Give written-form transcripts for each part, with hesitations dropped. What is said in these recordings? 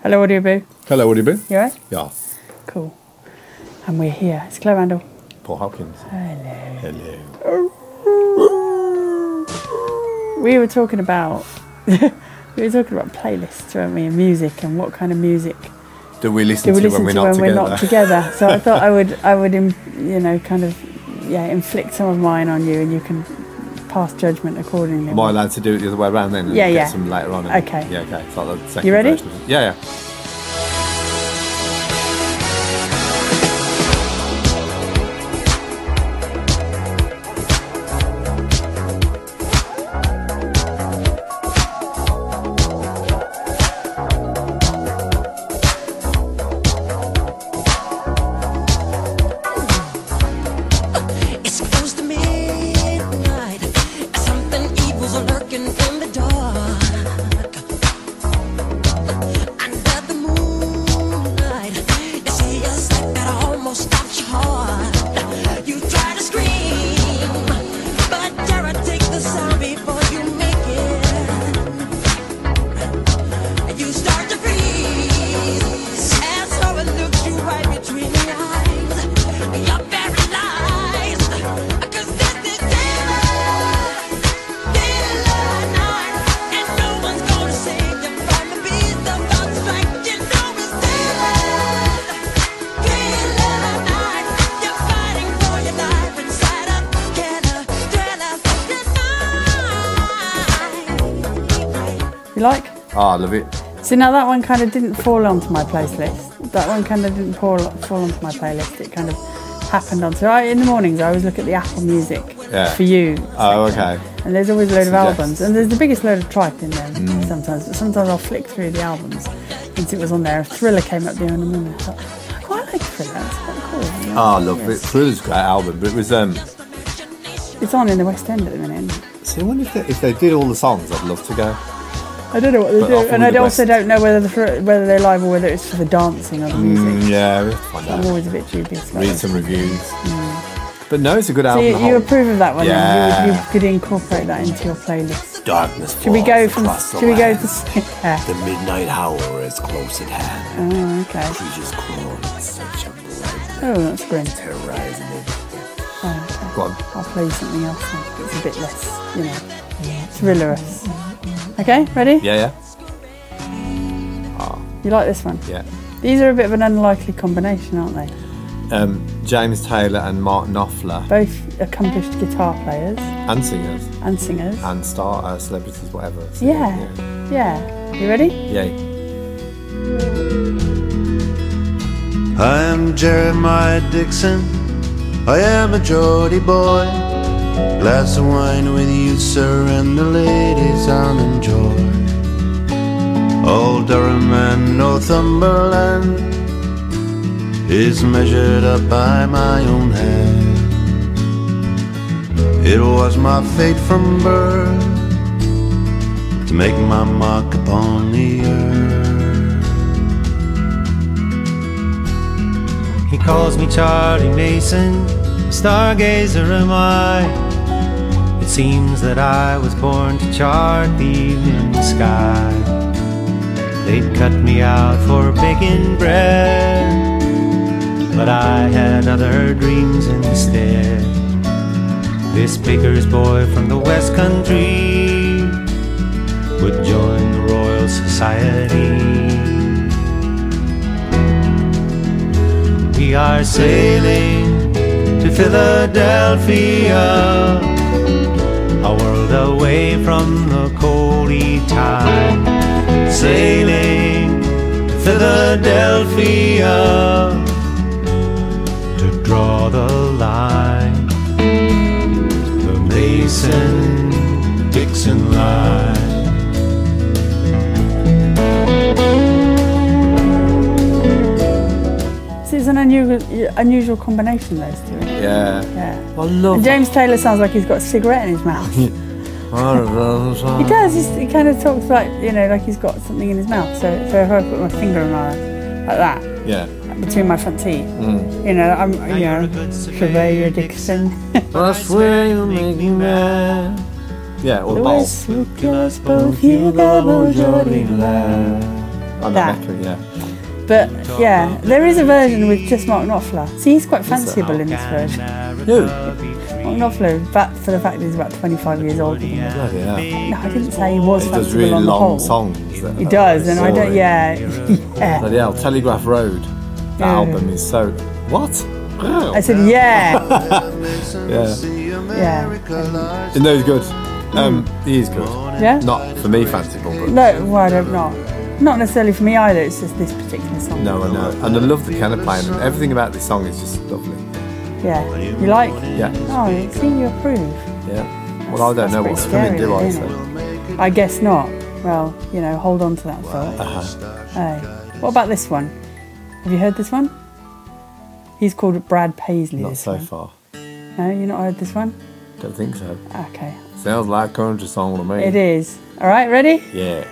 Hello, Audio Boo. Hello, Audio Boo. You alright? Yeah. Cool. And we're here. It's Claire Randall. Paul Hopkins. Hello. Hello. We were talking about playlists, weren't we, and music, and what kind of music Do we listen to when we're not together? So I thought I would, inflict some of mine on you, and you can pass judgment accordingly. Am I allowed to do it the other way around then? And Yeah. Get some later on. Okay. Yeah, okay. It's like the second You ready? version. Yeah. It's close to midnight. Something evil's lurking in the dark. Under the moonlight, you see a sight that almost stops your heart. You try to scream, but terror takes the sound before you make it. You start to freeze as someone looks you right between the eyes. You're paralyzed, 'cause this is daylight night, and no one's gonna save you from the beast about to strike. You know it's daylight night. You're fighting for your life inside a thriller night. You like? Oh, I love it. See, now that one kind of didn't fall onto my playlist. That one kind of didn't fall onto my playlist. It kind of happened on. So in the mornings, I always look at the Apple Music for you. Oh, section. okay. And there's always a load of Suggests. albums. And there's the biggest load of tripe in there sometimes. But sometimes I'll flick through the albums since it was on there. Thriller came up the other morning. I thought, I quite like Thriller. It's quite cool. You know? Oh, I love it. Thriller's a great album, but it was It's on in the West End at the minute. Isn't it? See, I wonder if they did all the songs, I'd love to go. I don't know what they But do. often And with I the also West- don't know whether they're live or whether it's for the dancing or the music. Yeah, we have to find I'm out. always a bit dubious about Read it. some reviews. But no, it's a good So album. the you whole- approve of that one? Yeah. Then? You could incorporate that into your playlist. Darkness Should we go falls from? across the Should we go land. to? Yeah. The midnight hour is close at hand. Oh, okay. Creatures crawl in such a bright, Oh, that's grim. terrorizing everything. Oh, okay. Go on. I'll play you something else then. It's a bit less, thrillerous. Okay, ready? Yeah. You like this one? Yeah. These are a bit of an unlikely combination, aren't they? James Taylor and Mark Knopfler, Both accomplished guitar players and singers, and singers. and celebrities, whatever. So, Yeah. You ready? Yeah. I am Jeremiah Dixon, I am a Geordie boy. Glass of wine with you, sir, and the ladies I'll enjoy. Old Durham and Northumberland is measured up by my own hand. It was my fate from birth to make my mark upon the earth. He calls me Charlie Mason, stargazer am I. It seems that I was born to chart the evening sky. They'd cut me out for baking bread, but I had other dreams instead. This baker's boy from the West Country would join the Royal Society. We are sailing to Philadelphia, a world away from the coldy tide. Sailing to Philadelphia to draw the line, the Mason-Dixon line. It's an unusual combination, those two. Isn't it? Yeah. Yeah. I love And James Taylor sounds like he's got a cigarette in his mouth. He He does. He kind of talks like like he's got something in his mouth. So if I put my finger in my like that Yeah. between my front teeth, I'm Surveyor Dixon. I swear you make me mad. Yeah, all the balls. Louis will kill us both. You double Jordy lad. And that. Mecca, yeah. But yeah, there is a version with just Mark Knopfler. See, he's quite fanciable in this version. Who? Mark Knopfler, but for the fact that he's about 25 years older than me. Bloody hell. No, I didn't say he was He does fanciable really on the long whole. songs. He does, and I don't. Yeah, yeah. Bloody hell, Telegraph Road. That Yeah. album is so. What? Wow. I said yeah, Yeah. yeah, No, he's good. He is good. yeah. Not for me, fanciful, but. No, well, I don't know. Not necessarily for me either. It's just this particular song. No, I know. And I love the piano playing, and everything about this song is just lovely. Yeah, you like? Yeah. Oh, see, you approve. Yeah. Well, I don't That's know pretty what's coming, scary, do I? isn't So. I guess not. Well, you know, hold on to that thought. Hey, what about this one? Have you heard this one? He's called Brad Paisley. Not this so one. far. No, you not heard this one? Don't think so. Okay, Sounds like a country song to me. it is. All right, ready? Yeah.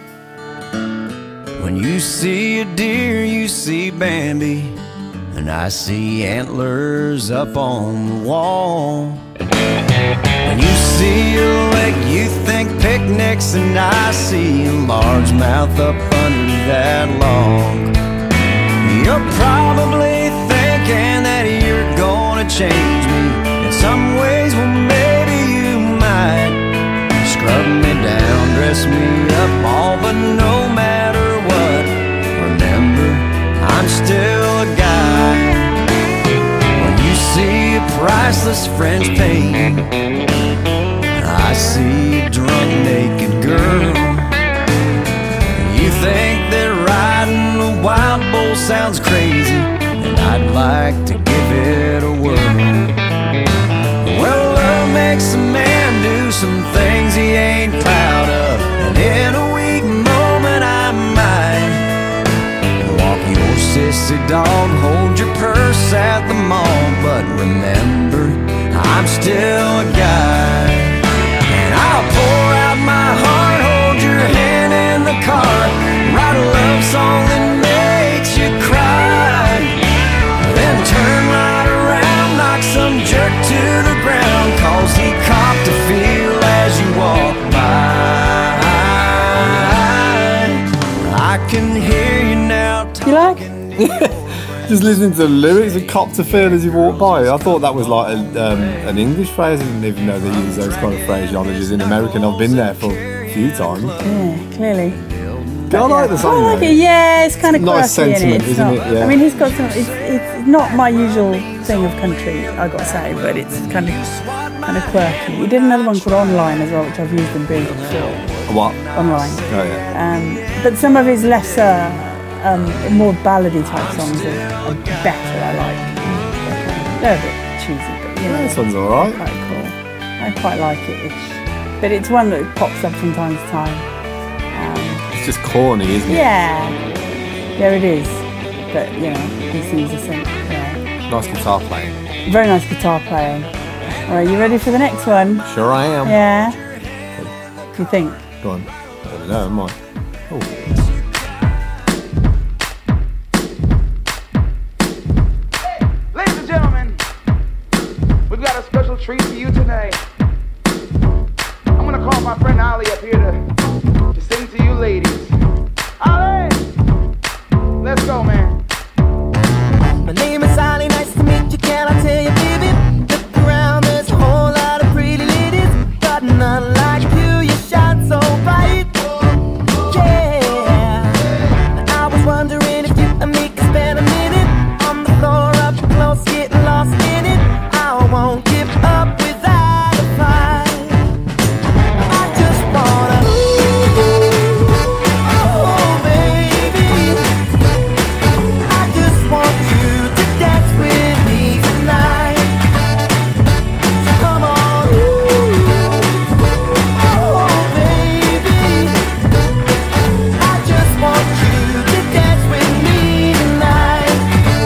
When you see a deer, you see Bambi, and I see antlers up on the wall. When you see a lake, you think picnics, and I see a largemouth up under that log. You're probably thinking that you're gonna change me in some ways. Well, maybe you might. Scrub me down, dress me up, all but no matter what, remember, I'm still a guy. When you see a priceless French painting, I see a drunk naked girl. You think that riding a wild bull sounds crazy, and I'd like to give it a whirl. Well, love makes a man do some things he ain't proud of, and in a weak moment I might walk your sissy dog, hold your purse at the mall, but remember, I'm still a guy. And I'll pour out my heart, hold your hand in the car, write a love song that makes you cry, then turn right around, knock some jerk to the ground, cause he copped a feel as you walk by. I can hear you now. You like? Just listening to the lyrics, a cop to feel as you walk by. I thought that was like an English phrase. I didn't even know they use those kind of phraseologies in American. I've been there for a few times. Yeah, clearly. I like the I song. like though. it. Yeah, it's kind of Nice quirky, sentiment, It's isn't not, it? Yeah. I mean, he's got some. It's not my usual thing of country, I got to say, but it's kind of quirky. He did another one called Online as well, which I've used in Big before. What? Online. Oh, yeah. But some of his lesser, more ballady type songs are better. I like. They're a bit cheesy, but you know, This one's alright. quite cool. I quite like it-ish. But it's one that pops up from time to time. It's just corny, isn't it? Yeah, it is. But you know, he seems a thing. Yeah. Nice guitar playing. Very nice guitar playing. All right, you ready for the next one? Sure I am. Yeah. You think? Go on. I don't know, am I? Oh. Ladies and gentlemen, we've got a special treat for you tonight. I'm gonna call my friend Ali up here to sing to you ladies. Ali! Let's go, man. My name is Ali, nice to meet you, can I tell you, baby? Look around, there's a whole lot of pretty ladies, but none like you, you shine so bright. Yeah, I was wondering if you and me could spend a minute on the floor up close, getting lost in it. I won't give up without a fight. I just wanna, oh baby, I just want you to dance with me tonight. Come on, oh baby, I just want you to dance with me tonight.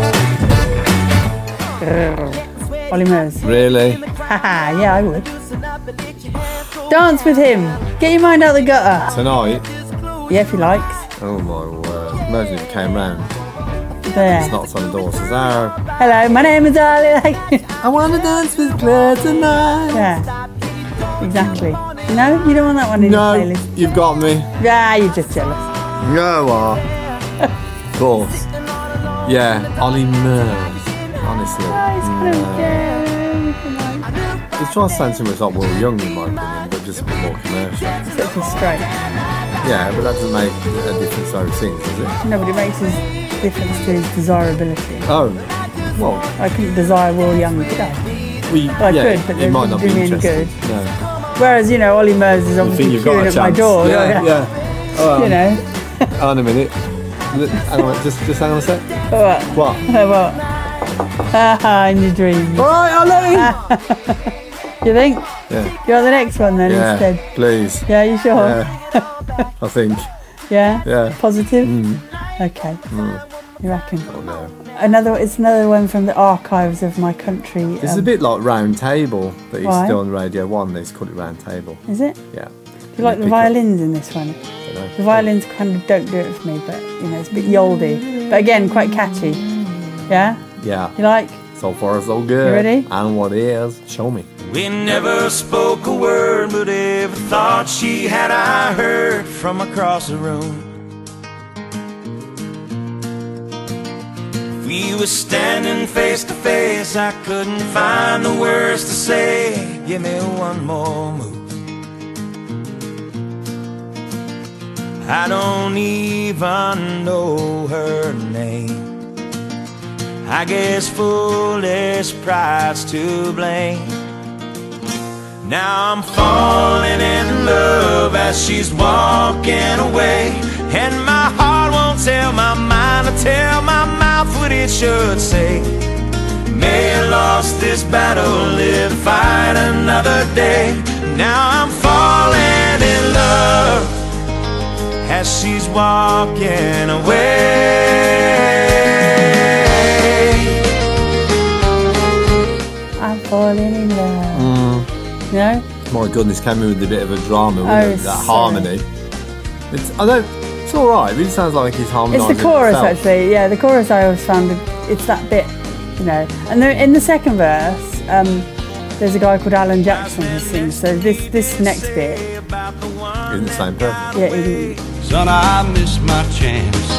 Ollie Murs. Really? Haha, yeah, I would. Dance with him. Get your mind out the gutter. Tonight? Yeah, if he likes. Oh my word. Imagine if he came round. There. Knocks on the door, says, oh, Hello, my name is Ali. I want to dance with Claire tonight. Yeah, exactly. No, you don't want that one in your No, playlist. you've got me. Yeah, you're just jealous. You are. Of course. Yeah, Ollie Murs. Honestly. It's kind of, yeah. He's trying to sound too much like Will Young, in my opinion, but just a bit more commercial. It's a straight. Yeah, but that doesn't make a difference how he sings, does it? No, but it makes a difference to his desirability. Oh, well. I couldn't desire Will Young, could I? I could, but it it might not wouldn't be do me any interesting. good. No. Whereas, you know, Ollie Murs is obviously you've got queuing a at my chance. door. Yeah. Oh, You know. hang on a minute. Hang on, just hang on a sec. What? What? What? Haha, in your dreams. Alright, Ollie! You think? Yeah. You're the next one then instead. Please. Yeah, you sure? Yeah. I think. Yeah? Yeah. Positive? Okay. You reckon? Oh no. It's another one from the archives of my country. It's a bit like Round Table that used Why? to do on Radio 1. They used to call it Round Table. Is it? Yeah. Do you like the violins in this one? The violins kind of don't do it for me, but you know, it's a bit yoldy. But again, quite catchy. Yeah? Yeah. You like? So far, so good. You ready? And what is? Show me. We never spoke a word, but every thought she had I heard from across the room. If we were standing face to face, I couldn't find the words to say. Give me one more move. I don't even know her name. I guess foolish pride's to blame. Now I'm falling in love as she's walking away, and my heart won't tell my mind to tell my mouth what it should say. May have lost this battle, live to fight another day. Now I'm falling in love as she's walking away. I'm falling in love. You know? My goodness, came in with a bit of a drama with that sorry. harmony. It's alright, it really sounds like he's harmonising. It's the chorus himself. actually. Yeah, the chorus I always found it's that bit, you know. And in the second verse, there's a guy called Alan Jackson who sings. So this next bit Isn't the same person. Yeah, Son, I miss my chance.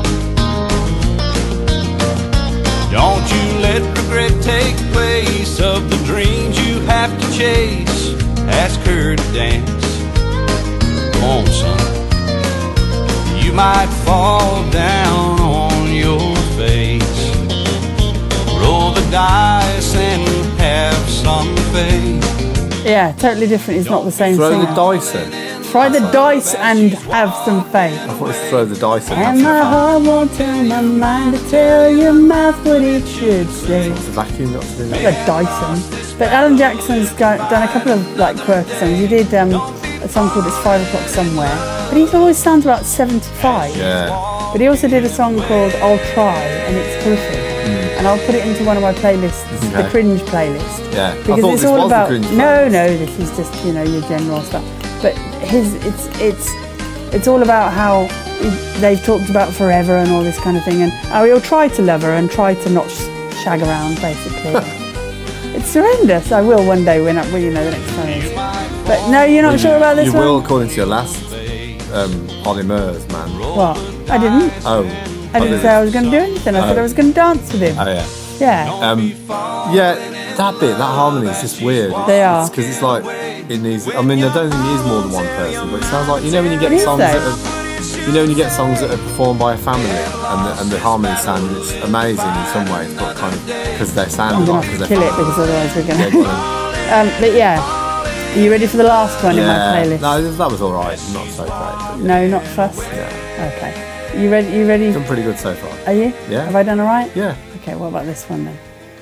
Don't you let regret take place of the dreams you have to chase. Ask her to dance. Come on, son. You might fall down on your face. Roll the dice and have some faith. yeah, totally different. It's not the same Throw singer. the dice in. Try the dice and have some faith. I thought it was throw the dice in. And my heart won't tell my mind to tell your mouth what it should say. It's a vacuum got to do Not that. the Dyson. But Alan Jackson's done a couple of like quirky songs. He did a song called It's 5 O'Clock Somewhere. But he always sounds about 75. Yeah. But he also did a song called I'll Try, and it's horrific. And I'll put it into one of my playlists, the Okay. Cringe playlist. Yeah. I Because thought it's this all was about the cringe no, playlist. this is just, you know, your general stuff. But it's all about how they've talked about forever and all this kind of thing, and how he'll try to love her and try to not shag around, basically. It's horrendous. I will one day when you know the next time is. But no, you're not sure about this You one? will, according to your last Ollie Murs, man. What? I didn't. Oh. I didn't say I was going to do anything. I said I was going to dance with him. Oh yeah. Yeah. Yeah, that bit, that harmony is just weird. They are. Because it's like, it needs, I mean, I don't think it is more than one person, but it sounds like, you know when you get It is songs though. that are, you know when you get songs that are performed by a family, and the harmony sound is amazing in some ways, but kind of, because they I'm sound going like, to have to because kill they're it because otherwise we're going Yeah, to... go on. But yeah. Are you ready for the last one in my playlist? No, that was alright, not so great. No, not fussed? Yeah. Okay. You ready? Done pretty good so far. Are you? Yeah. Have I done alright? Yeah. Okay, what about this one then?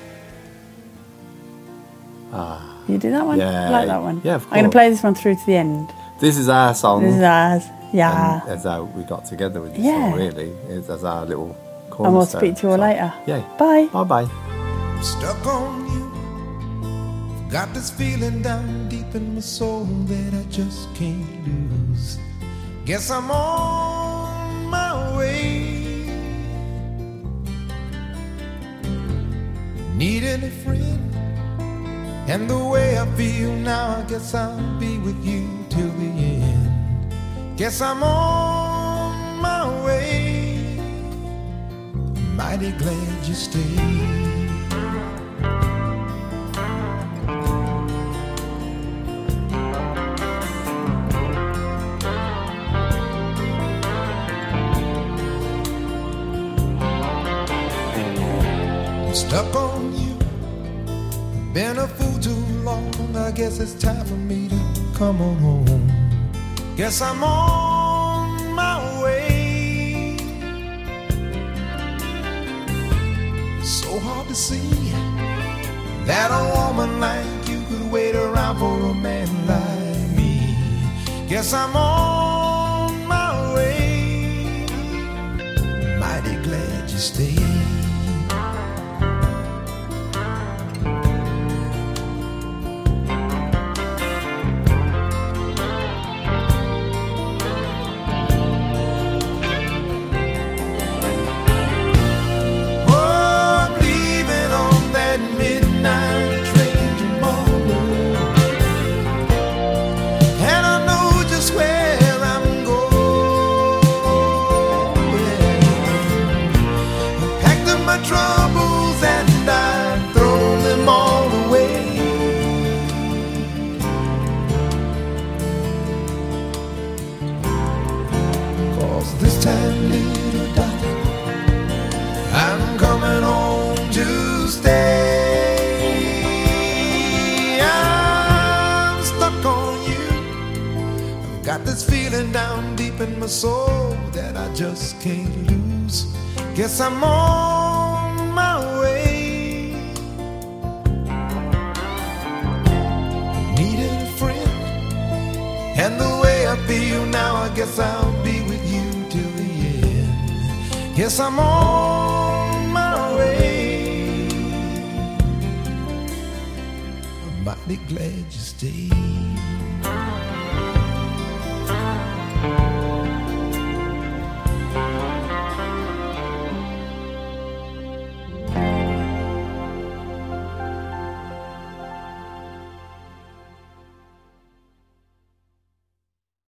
You do that one? Yeah. I like that one. Yeah, of I'm going to course. play this one through to the end. This is our song. This is ours. Yeah. And that's how we got together with this Yeah. song, really. It's as our little cornerstone. And we'll speak to you all later. Yeah. Bye. Bye-bye. Stuck on you. Got this feeling down deep in my soul that I just can't lose. Guess I'm on my way. Needing a friend, and the way I feel now, I guess I'll be with you till the end. Guess I'm on my way. mighty glad you stayed. Stuck on you, been a fool too long. I guess it's time for me to come on home. Guess I'm on my way. So hard to see that a woman like you could wait around for a man like me. Guess I'm on my way. Mighty glad you stayed. Down deep in my soul that I just can't lose. Guess I'm on my way. Needed a friend, and the way I feel now, I guess I'll be with you till the end. Guess I'm on my way. I'm mighty glad you stayed.